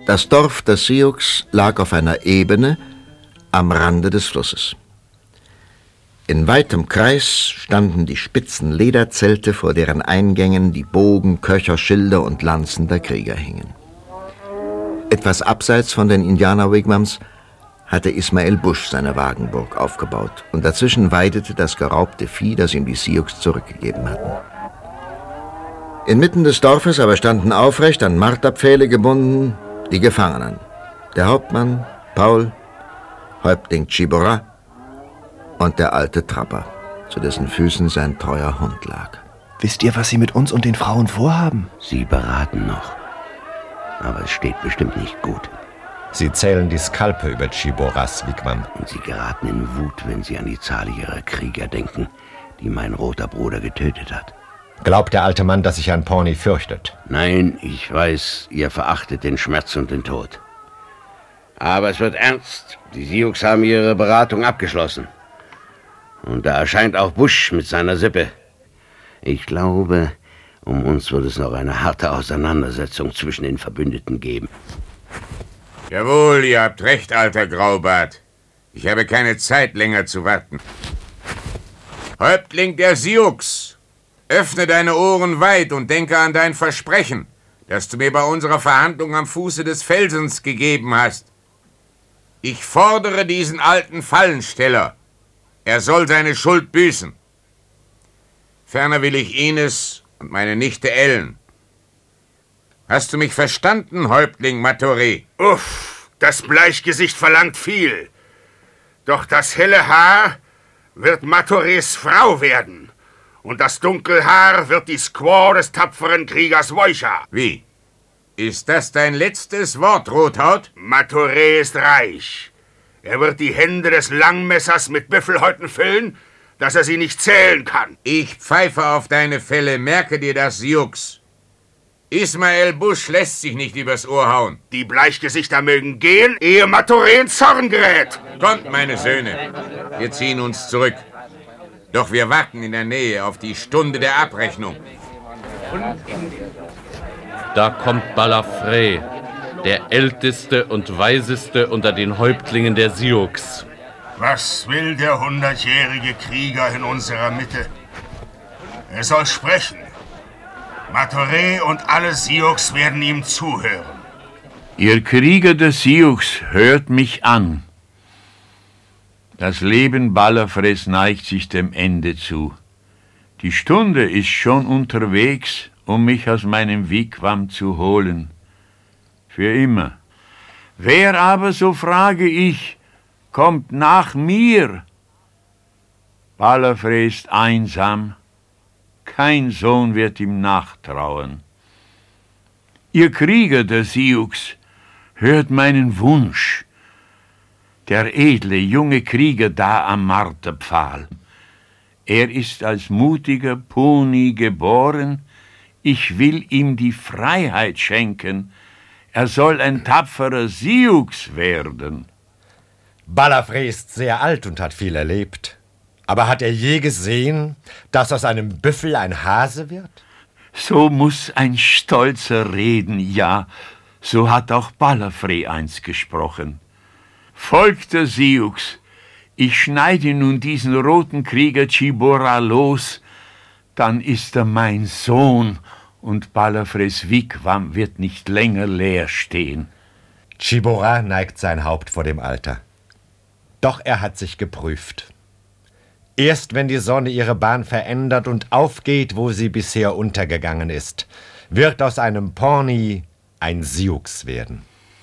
Das Dorf der Sioux lag auf einer Ebene am Rande des Flusses. In weitem Kreis standen die spitzen Lederzelte, vor deren Eingängen die Bogen, Köcher, Schilde und Lanzen der Krieger hingen. Etwas abseits von den Indianer-Wigwams hatte Ismael Bush seine Wagenburg aufgebaut und dazwischen weidete das geraubte Vieh, das ihm die Sioux zurückgegeben hatten. Inmitten des Dorfes aber standen aufrecht an Marterpfähle gebunden die Gefangenen, der Hauptmann Paul, Häuptling Chibora und der alte Trapper, zu dessen Füßen sein treuer Hund lag. Wisst ihr, was Sie mit uns und den Frauen vorhaben? Sie beraten noch, aber es steht bestimmt nicht gut. Sie zählen die Skalpe über Chiboras Wigwam. Und sie geraten in Wut, wenn sie an die Zahl ihrer Krieger denken, die mein roter Bruder getötet hat. Glaubt der alte Mann, dass sich ein Pawnee fürchtet? Nein, ich weiß, ihr verachtet den Schmerz und den Tod. Aber es wird ernst. Die Sioux haben ihre Beratung abgeschlossen. Und da erscheint auch Bush mit seiner Sippe. Ich glaube, um uns wird es noch eine harte Auseinandersetzung zwischen den Verbündeten geben. Jawohl, ihr habt recht, alter Graubart. Ich habe keine Zeit, länger zu warten. Häuptling der Sioux, öffne deine Ohren weit und denke an dein Versprechen, das du mir bei unserer Verhandlung am Fuße des Felsens gegeben hast. Ich fordere diesen alten Fallensteller. Er soll seine Schuld büßen. Ferner will ich Ines und meine Nichte Ellen. Hast du mich verstanden, Häuptling Matoré? Uff, das Bleichgesicht verlangt viel. Doch das helle Haar wird Matorés Frau werden. Und das Dunkelhaar wird die Squaw des tapferen Kriegers Woicha. Wie? Ist das dein letztes Wort, Rothaut? Matoré ist reich. Er wird die Hände des Langmessers mit Büffelhäuten füllen, dass er sie nicht zählen kann. Ich pfeife auf deine Fälle, merke dir das, Sioux. Ismael Bush lässt sich nicht übers Ohr hauen. Die Bleichgesichter mögen gehen, ehe Matoré in Zorn gerät. Kommt, meine Söhne, wir ziehen uns zurück. Doch wir warten in der Nähe auf die Stunde der Abrechnung. Da kommt Balafré, der älteste und weiseste unter den Häuptlingen der Sioux. Was will der 100-jährige Krieger in unserer Mitte? Er soll sprechen. Matoré und alle Sioux werden ihm zuhören. Ihr Krieger der Sioux, hört mich an. Das Leben Balafrés neigt sich dem Ende zu. Die Stunde ist schon unterwegs, um mich aus meinem Wigwam zu holen. Für immer. Wer aber, so frage ich, kommt nach mir? Balafré ist einsam. Kein Sohn wird ihm nachtrauern. Ihr Krieger der Sioux, hört meinen Wunsch. Der edle, junge Krieger da am Marterpfahl. Er ist als mutiger Pawnee geboren. Ich will ihm die Freiheit schenken. Er soll ein tapferer Sioux werden. Balafré ist sehr alt und hat viel erlebt. Aber hat er je gesehen, dass aus einem Büffel ein Hase wird? So muss ein Stolzer reden, ja. So hat auch Balafré einst gesprochen. Folgt der Sioux, ich schneide nun diesen roten Krieger Chibora los, dann ist er mein Sohn und Balafrés Wigwam wird nicht länger leer stehen. Chibora neigt sein Haupt vor dem Alter. Doch er hat sich geprüft. Erst wenn die Sonne ihre Bahn verändert und aufgeht, wo sie bisher untergegangen ist, wird aus einem Pawnee ein Sioux werden.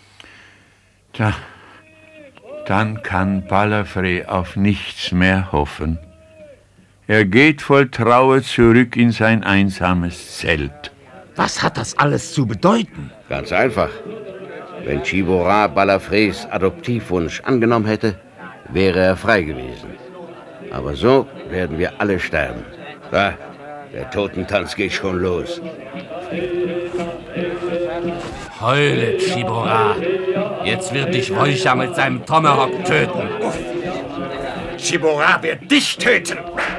Dann kann Balafré auf nichts mehr hoffen. Er geht voll Trauer zurück in sein einsames Zelt. Was hat das alles zu bedeuten? Ganz einfach. Wenn Chibora Balafrés Adoptivwunsch angenommen hätte, wäre er frei gewesen. Aber so werden wir alle sterben. Da, der Totentanz geht schon los. Heule, Chibora. Jetzt wird dich Woicha mit seinem Tomahawk töten. Chibora wird dich töten.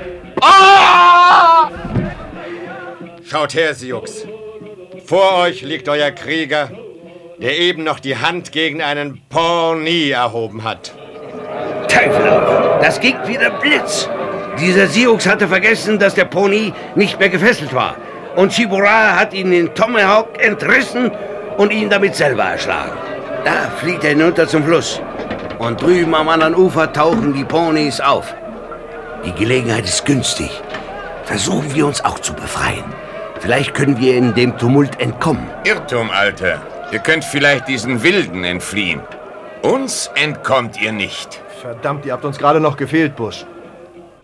Oh! Schaut her, Sioux. Vor euch liegt euer Krieger, der eben noch die Hand gegen einen Pony erhoben hat. Teufel auf! Das ging wie der Blitz! Dieser Sioux hatte vergessen, dass der Pony nicht mehr gefesselt war. Und Ciborat hat ihn den Tomahawk entrissen und ihn damit selber erschlagen. Da fliegt er hinunter zum Fluss. Und drüben am anderen Ufer tauchen die Ponys auf. Die Gelegenheit ist günstig. Versuchen wir uns auch zu befreien. Vielleicht können wir in dem Tumult entkommen. Irrtum, Alter. Ihr könnt vielleicht diesen Wilden entfliehen. Uns entkommt ihr nicht. Verdammt, ihr habt uns gerade noch gefehlt, Busch.